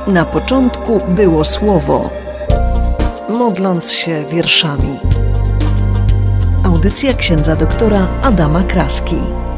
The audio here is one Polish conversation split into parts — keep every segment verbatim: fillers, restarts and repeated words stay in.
Na początku było słowo, modląc się wierszami. Audycja księdza doktora Adama Kraski.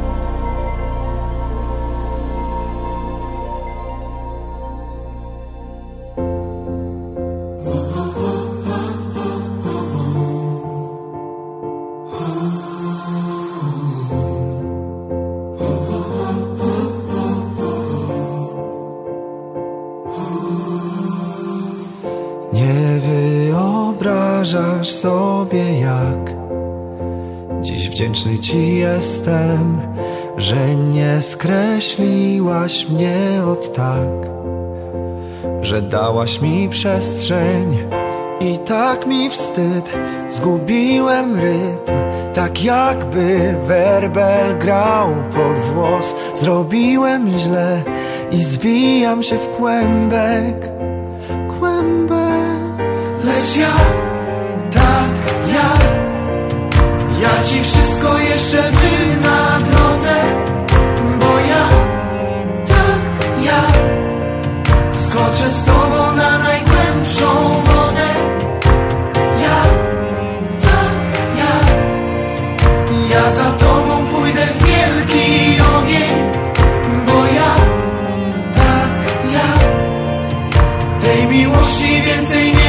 Wyobrażasz sobie, jak dziś wdzięczny Ci jestem, że nie skreśliłaś mnie od tak, że dałaś mi przestrzeń i tak mi wstyd. Zgubiłem rytm, tak jakby werbel grał pod włos. Zrobiłem źle i zwijam się w kłębek, kłębek. Lecz ja, tak ja, ja Ci wszystko jeszcze wynagrodzę, bo ja, tak ja, skoczę z Tobą na najgłębszą wodę. Ja, tak ja, ja za Tobą pójdę w wielki ogień, bo ja, tak ja, tej miłości więcej nie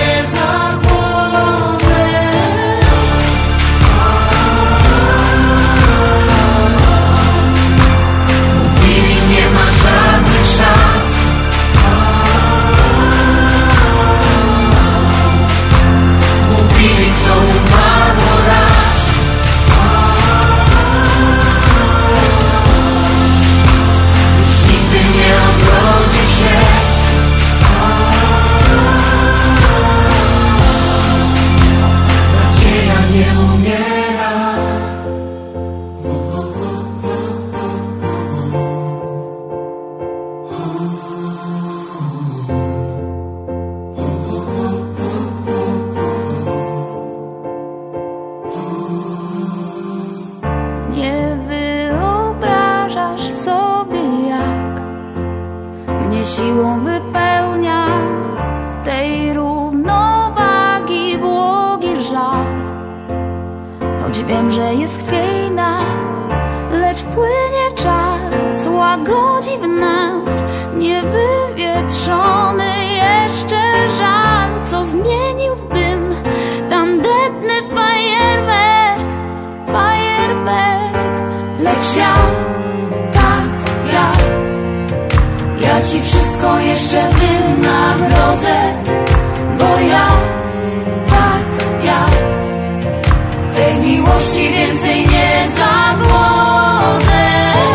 siłą wypełnia tej równowagi błogi żar. Choć wiem, że jest chwiejna, lecz płynie czas, łagodzi w nas niewywietrzony jeszcze żar, co zmienił w dym tandetny fajerwerk, fajerwerk. Lecz ja, tak ja, ja Ci wszystko jeszcze wynagrodzę, bo ja, tak ja, tej miłości więcej nie zagłodzę.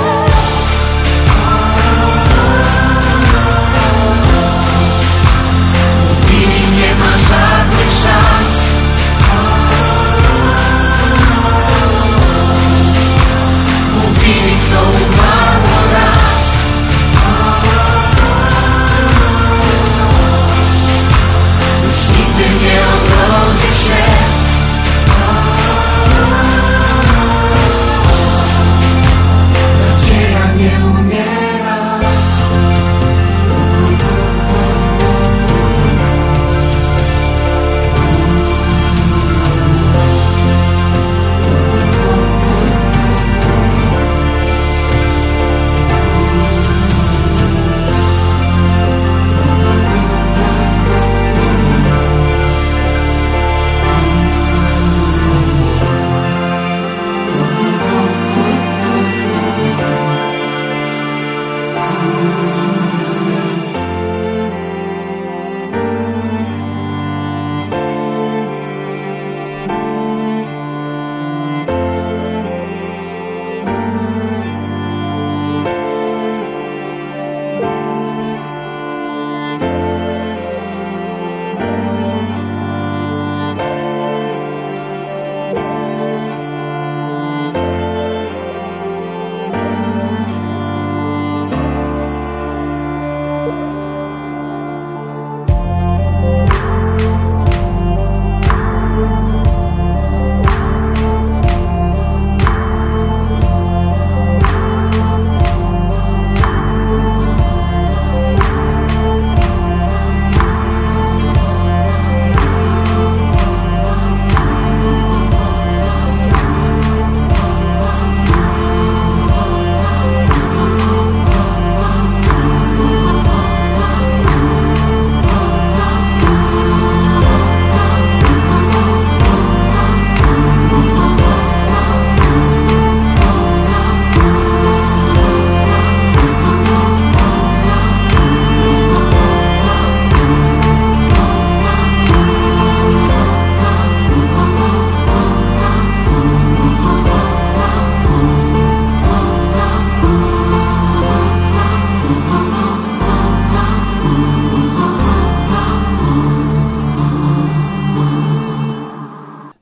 Mówili, nie ma żadnych szans, mówili, co umarło raz. Już nigdy nie odrodzi się.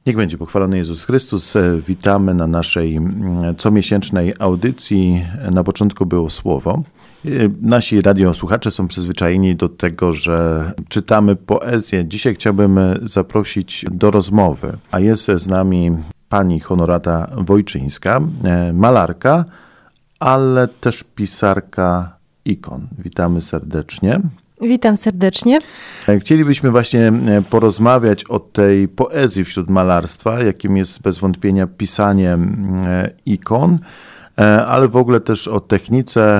Niech będzie pochwalony Jezus Chrystus. Witamy na naszej comiesięcznej audycji. Na początku było Słowo. Nasi radiosłuchacze są przyzwyczajeni do tego, że czytamy poezję. Dzisiaj chciałbym zaprosić do rozmowy, a jest z nami pani Honorata Wojczyńska, malarka, ale też pisarka ikon. Witamy serdecznie. Witam serdecznie. Chcielibyśmy właśnie porozmawiać o tej poezji wśród malarstwa, jakim jest bez wątpienia pisanie ikon, ale w ogóle też o technice,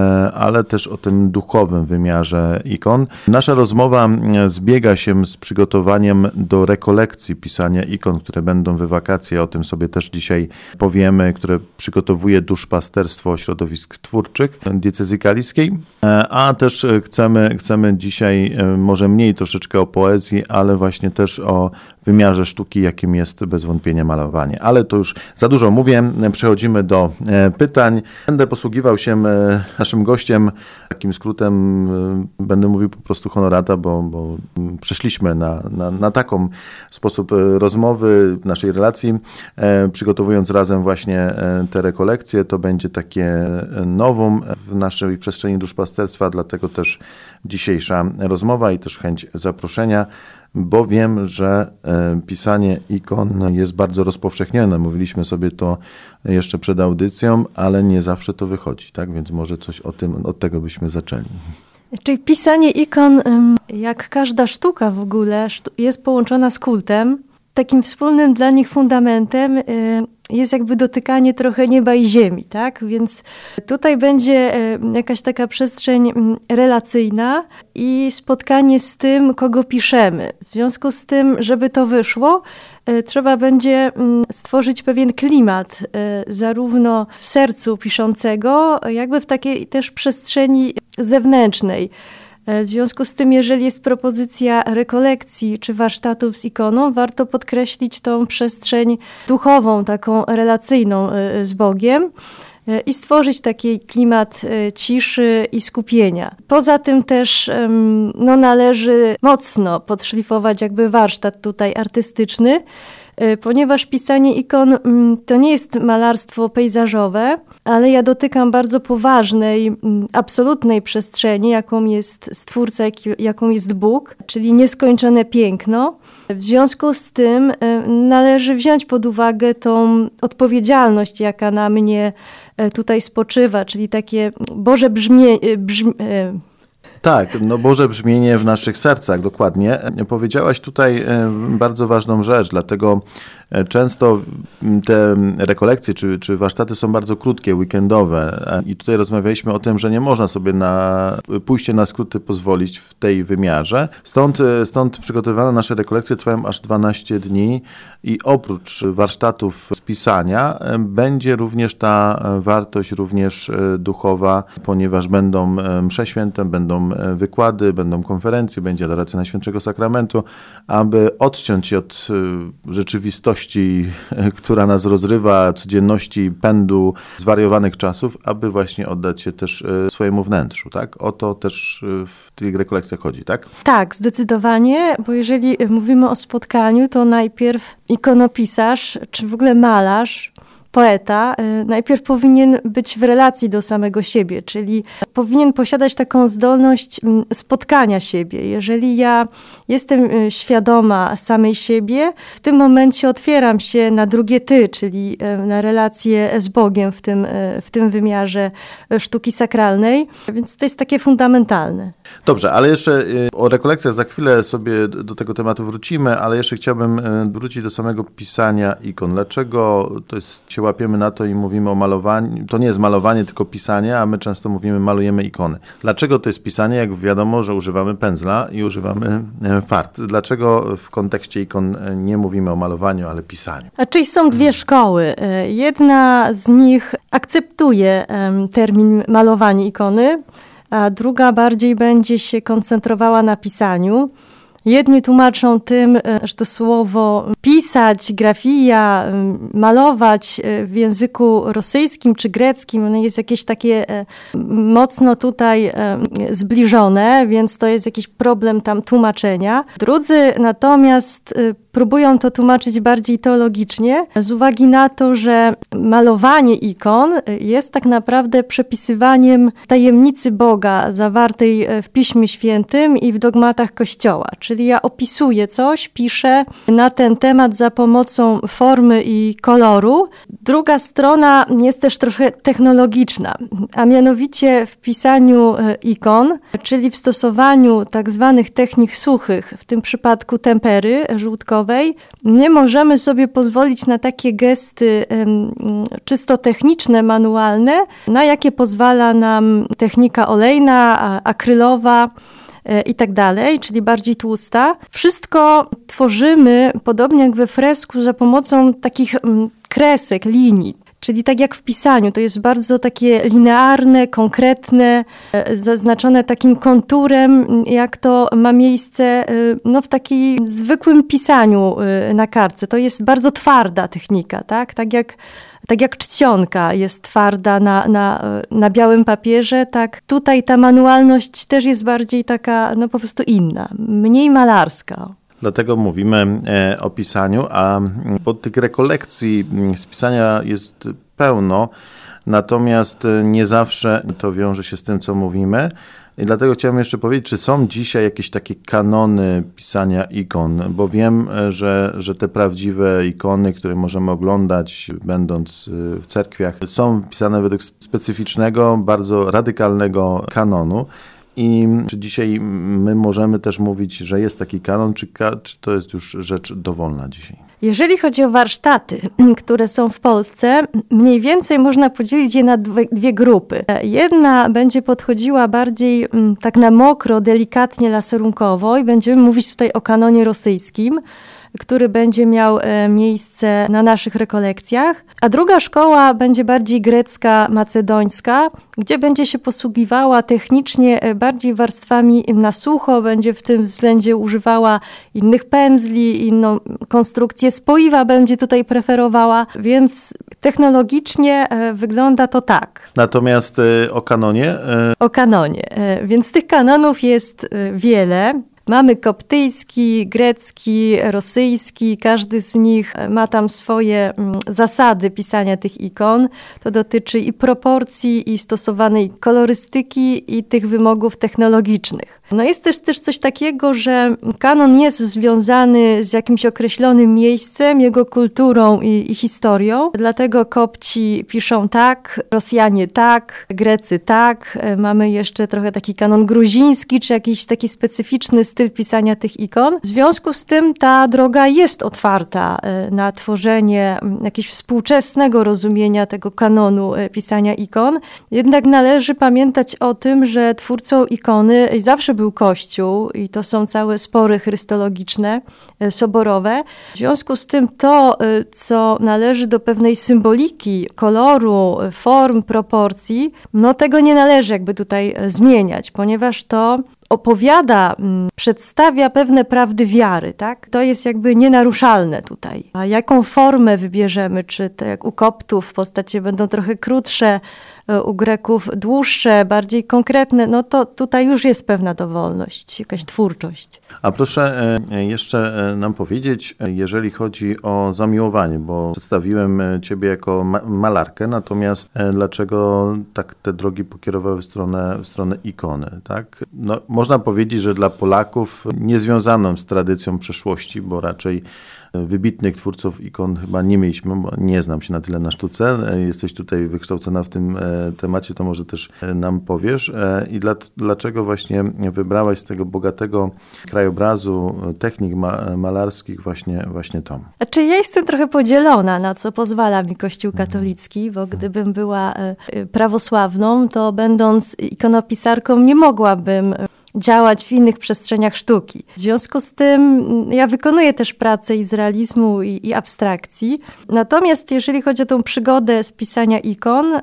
ale też o tym duchowym wymiarze ikon. Nasza rozmowa zbiega się z przygotowaniem do rekolekcji pisania ikon, które będą we wakacje, o tym sobie też dzisiaj powiemy, które przygotowuje Duszpasterstwo Środowisk Twórczych Diecezji Kaliskiej, a też chcemy, chcemy dzisiaj może mniej troszeczkę o poezji, ale właśnie też o wymiarze sztuki, jakim jest bez wątpienia malowanie. Ale to już za dużo mówię, przechodzimy do pytań. Będę posługiwał się naszym gościem, takim skrótem będę mówił po prostu Honorata, bo, bo przeszliśmy na, na, na taką sposób rozmowy, naszej relacji, przygotowując razem właśnie te rekolekcje. To będzie takie nowum w naszej przestrzeni duszpasterstwa, dlatego też dzisiejsza rozmowa i też chęć zaproszenia, bo wiem, że pisanie ikon jest bardzo rozpowszechnione. Mówiliśmy sobie to jeszcze przed audycją, ale nie zawsze to wychodzi, tak? Więc może coś o tym, od tego byśmy zaczęli. Czyli pisanie ikon, jak każda sztuka w ogóle, jest połączona z kultem. Takim wspólnym dla nich fundamentem jest jakby dotykanie trochę nieba i ziemi, tak? Więc tutaj będzie jakaś taka przestrzeń relacyjna i spotkanie z tym, kogo piszemy. W związku z tym, żeby to wyszło, trzeba będzie stworzyć pewien klimat, zarówno w sercu piszącego, jakby w takiej też przestrzeni zewnętrznej. W związku z tym, jeżeli jest propozycja rekolekcji czy warsztatów z ikoną, warto podkreślić tą przestrzeń duchową, taką relacyjną z Bogiem i stworzyć taki klimat ciszy i skupienia. Poza tym też no, należy mocno podszlifować jakby warsztat tutaj artystyczny, ponieważ pisanie ikon to nie jest malarstwo pejzażowe, ale ja dotykam bardzo poważnej, absolutnej przestrzeni, jaką jest Stwórca, jaką jest Bóg, czyli nieskończone piękno. W związku z tym należy wziąć pod uwagę tą odpowiedzialność, jaka na mnie tutaj spoczywa, czyli takie Boże brzmienie, brzmi, Tak, no Boże brzmienie w naszych sercach, dokładnie. Powiedziałaś tutaj bardzo ważną rzecz, dlatego często te rekolekcje czy, czy warsztaty są bardzo krótkie, weekendowe i tutaj rozmawialiśmy o tym, że nie można sobie na pójście na skróty pozwolić w tej wymiarze. Stąd, stąd przygotowane nasze rekolekcje trwają aż dwanaście dni i oprócz warsztatów z pisania będzie również ta wartość również duchowa, ponieważ będą msze święte, będą wykłady, będą konferencje, będzie adoracja Najświętszego Sakramentu, aby odciąć się od rzeczywistości, która nas rozrywa, codzienności, pędu, zwariowanych czasów, aby właśnie oddać się też swojemu wnętrzu, tak? O to też w tych rekolekcjach chodzi, tak? Tak, zdecydowanie, bo jeżeli mówimy o spotkaniu, to najpierw ikonopisarz, czy w ogóle malarz, poeta, najpierw powinien być w relacji do samego siebie, czyli powinien posiadać taką zdolność spotkania siebie. Jeżeli ja jestem świadoma samej siebie, w tym momencie otwieram się na drugie ty, czyli na relację z Bogiem w tym, w tym wymiarze sztuki sakralnej, więc to jest takie fundamentalne. Dobrze, ale jeszcze o rekolekcjach za chwilę sobie do tego tematu wrócimy, ale jeszcze chciałbym wrócić do samego pisania ikon. Dlaczego to jest, się łapiemy na to i mówimy o malowaniu? To nie jest malowanie, tylko pisanie, a my często mówimy malujemy ikony. Dlaczego to jest pisanie, jak wiadomo, że używamy pędzla i używamy farb? Dlaczego w kontekście ikon nie mówimy o malowaniu, ale pisaniu? A czyli są dwie szkoły. Jedna z nich akceptuje termin malowanie ikony, a druga bardziej będzie się koncentrowała na pisaniu. Jedni tłumaczą tym, że to słowo pisać, grafia, malować w języku rosyjskim czy greckim, ono jest jakieś takie mocno tutaj zbliżone, więc to jest jakiś problem tam tłumaczenia. Drudzy natomiast próbują to tłumaczyć bardziej teologicznie, z uwagi na to, że malowanie ikon jest tak naprawdę przepisywaniem tajemnicy Boga zawartej w Piśmie Świętym i w dogmatach Kościoła. Czyli ja opisuję coś, piszę na ten temat za pomocą formy i koloru. Druga strona jest też trochę technologiczna, a mianowicie w pisaniu ikon, czyli w stosowaniu tak zwanych technik suchych, w tym przypadku tempery żółtkowej, nie możemy sobie pozwolić na takie gesty um, czysto techniczne, manualne, na jakie pozwala nam technika olejna, akrylowa i tak dalej, czyli bardziej tłusta. Wszystko tworzymy, podobnie jak we fresku, za pomocą takich um, kresek, linii. Czyli tak jak w pisaniu, to jest bardzo takie linearne, konkretne, zaznaczone takim konturem, jak to ma miejsce no, w takim zwykłym pisaniu na kartce. To jest bardzo twarda technika, tak? Tak jak, tak jak czcionka jest twarda na, na, na białym papierze, tak tutaj ta manualność też jest bardziej taka, no po prostu inna, mniej malarska. Dlatego mówimy o pisaniu, a pod tych rekolekcji z pisania jest pełno, natomiast nie zawsze to wiąże się z tym, co mówimy. I dlatego chciałem jeszcze powiedzieć, czy są dzisiaj jakieś takie kanony pisania ikon, bo wiem, że, że te prawdziwe ikony, które możemy oglądać będąc w cerkwiach, są pisane według specyficznego, bardzo radykalnego kanonu. I czy dzisiaj my możemy też mówić, że jest taki kanon, czy, ka- czy to jest już rzecz dowolna dzisiaj? Jeżeli chodzi o warsztaty, które są w Polsce, mniej więcej można podzielić je na dwie, dwie grupy. Jedna będzie podchodziła bardziej tak na mokro, delikatnie, laserunkowo i będziemy mówić tutaj o kanonie rosyjskim, który będzie miał miejsce na naszych rekolekcjach, a druga szkoła będzie bardziej grecka, macedońska, gdzie będzie się posługiwała technicznie bardziej warstwami na sucho, będzie w tym względzie używała innych pędzli, inną konstrukcję spoiwa będzie tutaj preferowała, więc technologicznie wygląda to tak. Natomiast o kanonie? O kanonie, więc tych kanonów jest wiele. Mamy koptyjski, grecki, rosyjski, każdy z nich ma tam swoje zasady pisania tych ikon. To dotyczy i proporcji, i stosowanej kolorystyki, i tych wymogów technologicznych. No jest też, też coś takiego, że kanon jest związany z jakimś określonym miejscem, jego kulturą i, i historią. Dlatego Kopci piszą tak, Rosjanie tak, Grecy tak. Mamy jeszcze trochę taki kanon gruziński, czy jakiś taki specyficzny styl pisania tych ikon. W związku z tym ta droga jest otwarta na tworzenie jakiegoś współczesnego rozumienia tego kanonu pisania ikon. Jednak należy pamiętać o tym, że twórcą ikony zawsze był Kościół i to są całe spory chrystologiczne, soborowe. W związku z tym to, co należy do pewnej symboliki, koloru, form, proporcji, no tego nie należy jakby tutaj zmieniać, ponieważ to opowiada, przedstawia pewne prawdy wiary, tak? To jest jakby nienaruszalne tutaj. A jaką formę wybierzemy, czy to jak u Koptów postacie będą trochę krótsze, u Greków dłuższe, bardziej konkretne, no to tutaj już jest pewna dowolność, jakaś twórczość. A proszę jeszcze nam powiedzieć, jeżeli chodzi o zamiłowanie, bo przedstawiłem Ciebie jako ma- malarkę, natomiast dlaczego tak te drogi pokierowały w stronę, w stronę ikony, tak? No, można powiedzieć, że dla Polaków niezwiązaną z tradycją przeszłości, bo raczej wybitnych twórców ikon chyba nie mieliśmy, bo nie znam się na tyle na sztuce. Jesteś tutaj wykształcona w tym temacie, to może też nam powiesz. I dla, dlaczego właśnie wybrałaś z tego bogatego krajobrazu technik ma, malarskich właśnie, właśnie to? Znaczy ja jestem trochę podzielona, na co pozwala mi Kościół katolicki, bo gdybym była prawosławną, to będąc ikonopisarką nie mogłabym działać w innych przestrzeniach sztuki. W związku z tym ja wykonuję też pracę i z realizmu i, i abstrakcji. Natomiast jeżeli chodzi o tą przygodę z pisania ikon,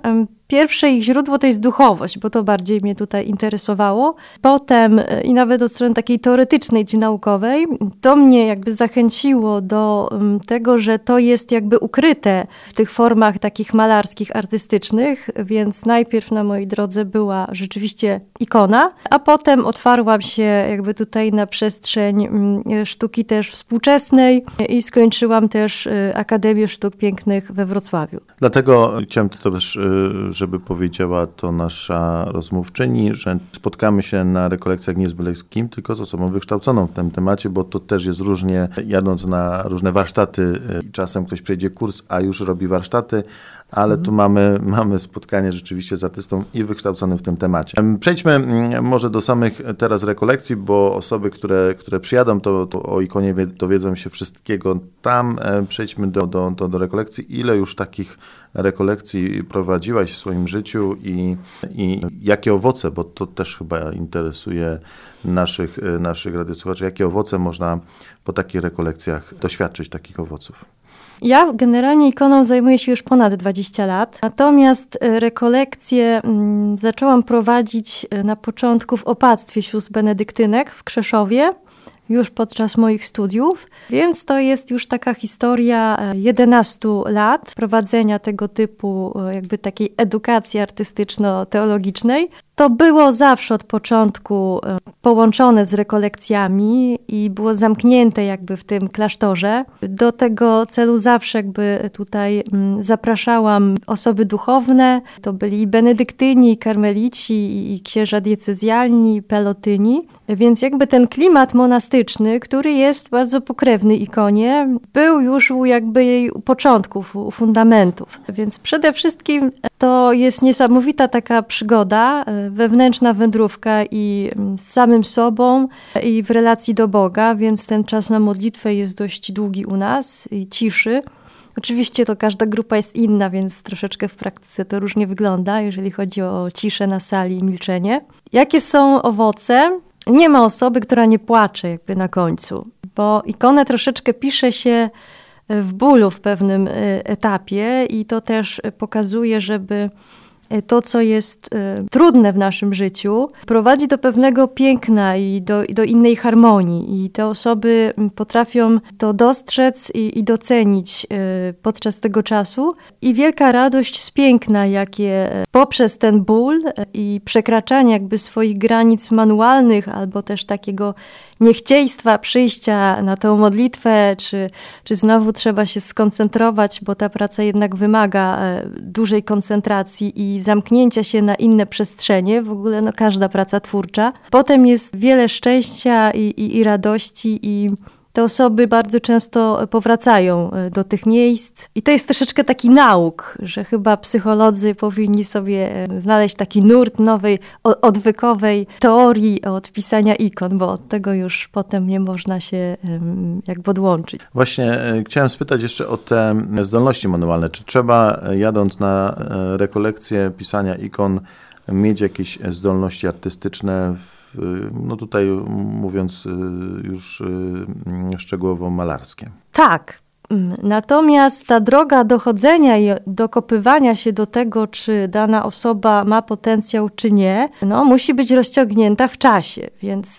Pierwsze ich źródło to jest duchowość, bo to bardziej mnie tutaj interesowało. Potem i nawet od strony takiej teoretycznej czy naukowej, to mnie jakby zachęciło do tego, że to jest jakby ukryte w tych formach takich malarskich, artystycznych, więc najpierw na mojej drodze była rzeczywiście ikona, a potem otwarłam się jakby tutaj na przestrzeń sztuki też współczesnej i skończyłam też Akademię Sztuk Pięknych we Wrocławiu. Dlatego chciałem to też, żeby powiedziała to nasza rozmówczyni, że spotkamy się na rekolekcjach nie z byle z kim, tylko z osobą wykształconą w tym temacie, bo to też jest różnie, jadąc na różne warsztaty, czasem ktoś przejdzie kurs, a już robi warsztaty, ale mhm. tu mamy, mamy spotkanie rzeczywiście z artystą i wykształconym w tym temacie. Przejdźmy może do samych teraz rekolekcji, bo osoby, które, które przyjadą, to, to o ikonie dowiedzą się wszystkiego tam. Przejdźmy do, do, do, do rekolekcji. Ile już takich rekolekcji prowadziłaś w swoim życiu i, i jakie owoce, bo to też chyba interesuje naszych, naszych radiosłuchaczy, jakie owoce można po takich rekolekcjach doświadczyć, takich owoców? Ja generalnie ikoną zajmuję się już ponad dwadzieścia lat, natomiast rekolekcje zaczęłam prowadzić na początku w opactwie sióstr benedyktynek w Krzeszowie, już podczas moich studiów, więc to jest już taka historia jedenastu lat prowadzenia tego typu jakby takiej edukacji artystyczno-teologicznej. To było zawsze od początku połączone z rekolekcjami i było zamknięte jakby w tym klasztorze. Do tego celu zawsze jakby tutaj zapraszałam osoby duchowne. To byli i benedyktyni, i karmelici, i księża diecezjalni, i pelotyni. Więc jakby ten klimat monastyczny, który jest bardzo pokrewny ikonie, był już u jakby jej początków, u fundamentów. Więc przede wszystkim to jest niesamowita taka przygoda, wewnętrzna wędrówka i z samym sobą i w relacji do Boga, więc ten czas na modlitwę jest dość długi u nas i ciszy. Oczywiście to każda grupa jest inna, więc troszeczkę w praktyce to różnie wygląda, jeżeli chodzi o ciszę na sali i milczenie. Jakie są owoce? Nie ma osoby, która nie płacze jakby na końcu, bo ikonę troszeczkę pisze się w bólu w pewnym etapie i to też pokazuje, żeby to, co jest trudne w naszym życiu, prowadzi do pewnego piękna i do, do innej harmonii. I te osoby potrafią to dostrzec i, i docenić podczas tego czasu. I wielka radość z piękna, jakie poprzez ten ból i przekraczanie jakby swoich granic manualnych albo też takiego niechciejstwa przyjścia na tę modlitwę, czy, czy znowu trzeba się skoncentrować, bo ta praca jednak wymaga dużej koncentracji i zamknięcia się na inne przestrzenie, w ogóle no, każda praca twórcza. Potem jest wiele szczęścia i, i, i radości i te osoby bardzo często powracają do tych miejsc. I to jest troszeczkę taki nauk, że chyba psycholodzy powinni sobie znaleźć taki nurt nowej, odwykowej teorii od pisania ikon, bo od tego już potem nie można się jakby odłączyć. Właśnie chciałem spytać jeszcze o te zdolności manualne. Czy trzeba, jadąc na rekolekcję pisania ikon, mieć jakieś zdolności artystyczne, w, no tutaj mówiąc już szczegółowo malarskie? Tak. Natomiast ta droga dochodzenia i dokopywania się do tego, czy dana osoba ma potencjał, czy nie, no, musi być rozciągnięta w czasie, więc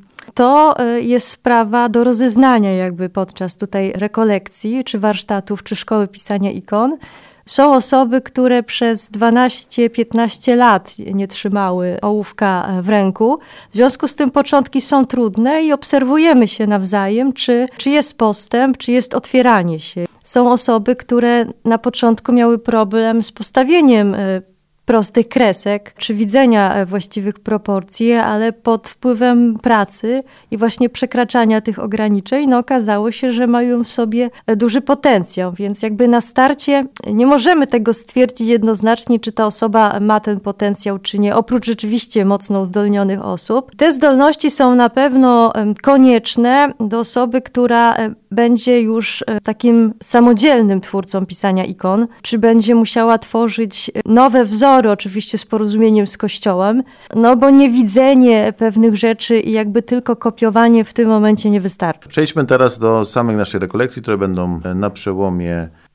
to jest sprawa do rozeznania jakby podczas tutaj rekolekcji, czy warsztatów, czy szkoły pisania ikon. Są osoby, które przez dwanaście piętnaście lat nie trzymały ołówka w ręku. W związku z tym początki są trudne i obserwujemy się nawzajem, czy, czy jest postęp, czy jest otwieranie się. Są osoby, które na początku miały problem z postawieniem prostych kresek, czy widzenia właściwych proporcji, ale pod wpływem pracy i właśnie przekraczania tych ograniczeń, no okazało się, że mają w sobie duży potencjał, więc jakby na starcie nie możemy tego stwierdzić jednoznacznie, czy ta osoba ma ten potencjał, czy nie, oprócz rzeczywiście mocno uzdolnionych osób. Te zdolności są na pewno konieczne do osoby, która będzie już takim samodzielnym twórcą pisania ikon, czy będzie musiała tworzyć nowe wzory, oczywiście z porozumieniem z Kościołem, no bo niewidzenie pewnych rzeczy i jakby tylko kopiowanie w tym momencie nie wystarczy. Przejdźmy teraz do samych naszych rekolekcji, które będą na przełomie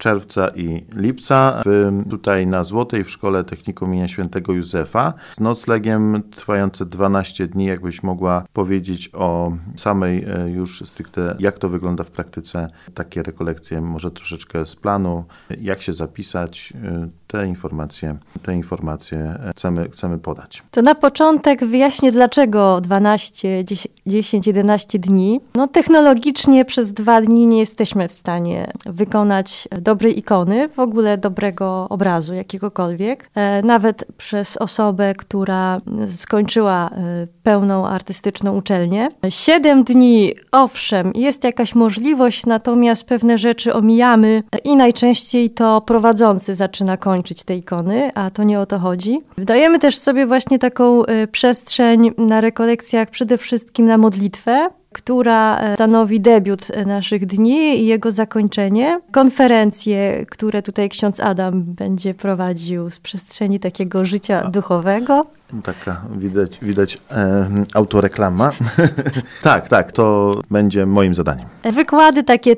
czerwca i lipca w, tutaj na Złotej w Szkole Technikum imienia Świętego Józefa z noclegiem trwające dwanaście dni. Jakbyś mogła powiedzieć o samej już stricte, jak to wygląda w praktyce, takie rekolekcje, może troszeczkę z planu, jak się zapisać, te informacje, te informacje chcemy, chcemy podać. To na początek wyjaśnię, dlaczego dwanaście, dziesięć, jedenaście dni. No technologicznie przez dwa dni nie jesteśmy w stanie wykonać dobrej ikony, w ogóle dobrego obrazu jakiegokolwiek. Nawet przez osobę, która skończyła pełną artystyczną uczelnię. Siedem dni, owszem, jest jakaś możliwość, natomiast pewne rzeczy omijamy i najczęściej to prowadzący zaczyna kończyć te ikony, a to nie o to chodzi. Dajemy też sobie właśnie taką przestrzeń na rekolekcjach, przede wszystkim na modlitwę, która stanowi debiut naszych dni i jego zakończenie. Konferencje, które tutaj ksiądz Adam będzie prowadził z przestrzeni takiego życia duchowego. Taka widać, widać e, autoreklama. tak, tak, to będzie moim zadaniem. Wykłady takie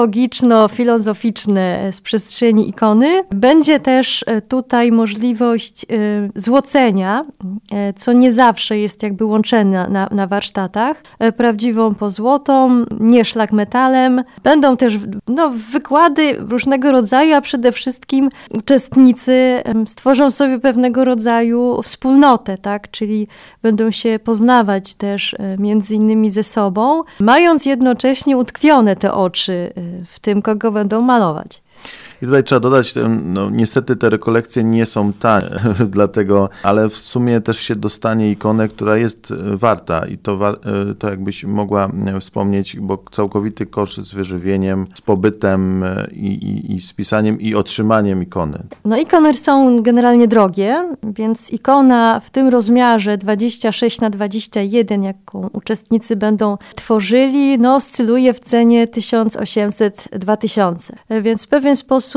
teologiczno-filozoficzne z przestrzeni ikony. Będzie też tutaj możliwość e, złocenia, e, co nie zawsze jest jakby łączone na, na warsztatach. E, prawdziwą pozłotą, nie szlak metalem. Będą też no, wykłady różnego rodzaju, a przede wszystkim uczestnicy e, stworzą sobie pewnego rodzaju wspólnotę. Tak? Czyli będą się poznawać też między innymi ze sobą, mając jednocześnie utkwione te oczy w tym, kogo będą malować. I tutaj trzeba dodać, no niestety te rekolekcje nie są tanie, dlatego, ale w sumie też się dostanie ikonę, która jest warta i to, to jakbyś mogła wspomnieć, bo całkowity koszt z wyżywieniem, z pobytem i, i, i z pisaniem i otrzymaniem ikony. No ikony są generalnie drogie, więc ikona w tym rozmiarze dwadzieścia sześć na dwadzieścia jeden, jaką uczestnicy będą tworzyli, no oscyluje w cenie tysiąc osiemset do dwa tysiące. Więc w pewien sposób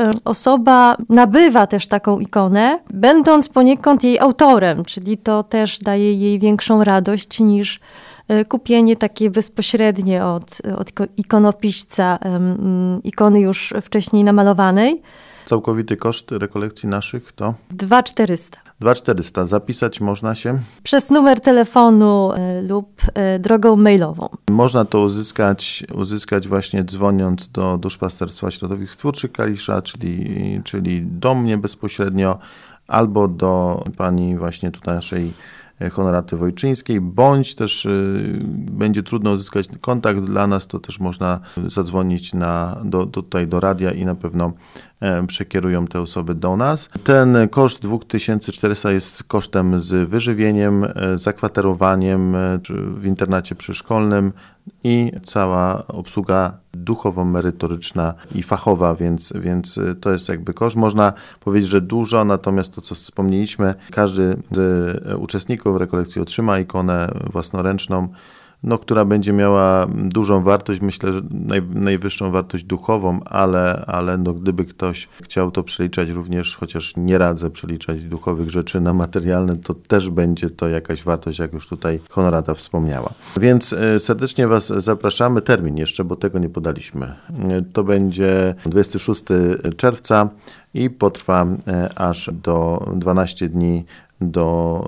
osoba nabywa też taką ikonę, będąc poniekąd jej autorem, czyli to też daje jej większą radość niż kupienie takie bezpośrednie od, od ikonopiśca um, ikony już wcześniej namalowanej. Całkowity koszt rekolekcji naszych to? dwa tysiące czterysta. dwa tysiące czterysta. Zapisać można się? Przez numer telefonu y, lub y, drogą mailową. Można to uzyskać, uzyskać właśnie dzwoniąc do Duszpasterstwa Środowisk Twórczych Kalisza, czyli, czyli do mnie bezpośrednio, albo do pani właśnie tutaj naszej Honoraty Wojczyńskiej, bądź też y, będzie trudno uzyskać kontakt dla nas, to też można zadzwonić na, do, do, tutaj do radia i na pewno e, przekierują te osoby do nas. Ten koszt dwa tysiące czterysta jest kosztem z wyżywieniem, e, zakwaterowaniem e, w internacie przyszkolnym i cała obsługa duchowo-merytoryczna i fachowa, więc, więc to jest jakby koszt. Można powiedzieć, że dużo, natomiast to, co wspomnieliśmy, każdy z uczestników rekolekcji otrzyma ikonę własnoręczną, no, która będzie miała dużą wartość, myślę, że naj, najwyższą wartość duchową, ale, ale no, gdyby ktoś chciał to przeliczać również, chociaż nie radzę przeliczać duchowych rzeczy na materialne, to też będzie to jakaś wartość, jak już tutaj Honorata wspomniała. Więc serdecznie Was zapraszamy. Termin jeszcze, bo tego nie podaliśmy. To będzie dwudziestego szóstego czerwca i potrwa aż do dwanaście dni, do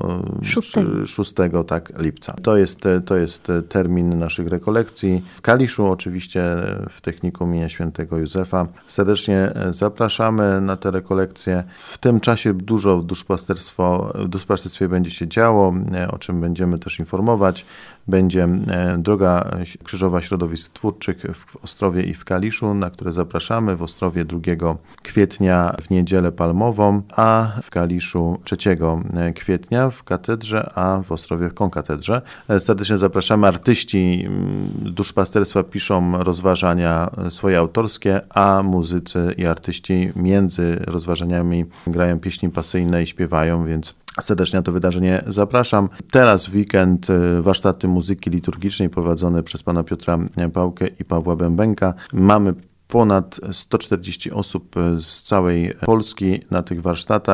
szóstego tak, lipca. To jest, to jest termin naszych rekolekcji w Kaliszu, oczywiście w Technikum imienia Świętego Józefa. Serdecznie zapraszamy na te rekolekcje. W tym czasie dużo w duszpasterstwo, w duszpasterstwie będzie się działo, o czym będziemy też informować. Będzie droga krzyżowa środowisk twórczych w Ostrowie i w Kaliszu, na które zapraszamy. W Ostrowie drugiego kwietnia w Niedzielę Palmową, a w Kaliszu trzeciego kwietnia w katedrze, a w Ostrowie w konkatedrze. Serdecznie zapraszamy. Artyści duszpasterstwa piszą rozważania swoje autorskie, a muzycy i artyści między rozważaniami grają pieśni pasyjne i śpiewają, więc serdecznie na to wydarzenie zapraszam. Teraz w weekend warsztaty muzyki liturgicznej prowadzone przez pana Piotra Pałkę i Pawła Bębenka. Mamy ponad sto czterdzieści osób z całej Polski na tych warsztatach.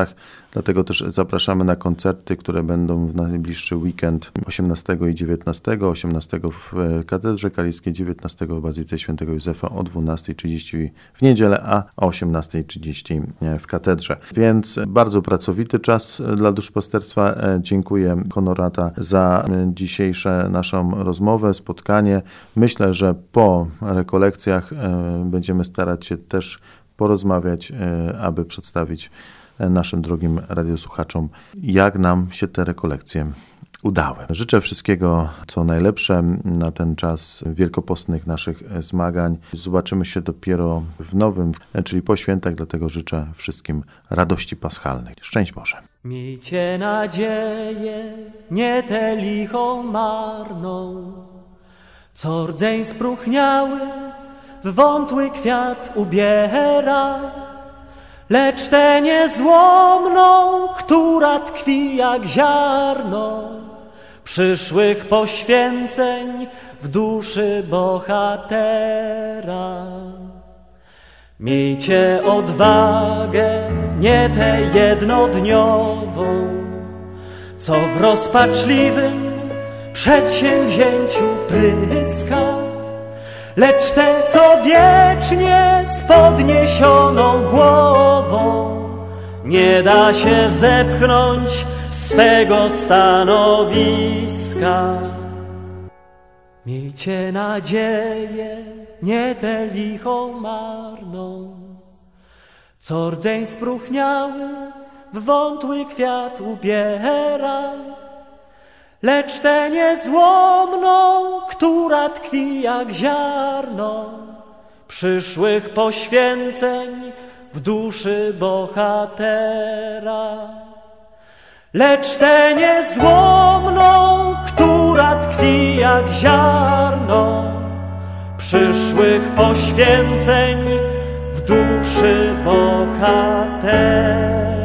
Dlatego też zapraszamy na koncerty, które będą w najbliższy weekend osiemnastego i dziewiętnastego. osiemnastego w Katedrze Kaliskiej, dziewiętnastego w Bazylice Świętego Józefa o dwunastej trzydzieści w niedzielę, a o osiemnastej trzydzieści w Katedrze. Więc bardzo pracowity czas dla duszpasterstwa. Dziękuję Honorata za dzisiejszą naszą rozmowę, spotkanie. Myślę, że po rekolekcjach będziemy starać się też porozmawiać, aby przedstawić naszym drogim radiosłuchaczom, jak nam się te rekolekcje udały. Życzę wszystkiego, co najlepsze na ten czas wielkopostnych naszych zmagań. Zobaczymy się dopiero w nowym, czyli po świętach, dlatego życzę wszystkim radości paschalnej. Szczęść Boże. Miejcie nadzieję, nie tę lichą marną, co rdzeń spróchniały w wątły kwiat ubiera, lecz tę niezłomną, która tkwi jak ziarno przyszłych poświęceń w duszy bohatera. Miejcie odwagę, nie tę jednodniową, co w rozpaczliwym przedsięwzięciu pryska, lecz tę, co wiecznie z podniesioną głową nie da się zepchnąć z swego stanowiska. Miejcie nadzieję, nie tę lichą marną, co rdzeń spróchniały w wątły kwiat ubiera, lecz tę niezłomną, która tkwi jak ziarno przyszłych poświęceń w duszy bohatera. Lecz tę niezłomną, która tkwi jak ziarno przyszłych poświęceń w duszy bohatera.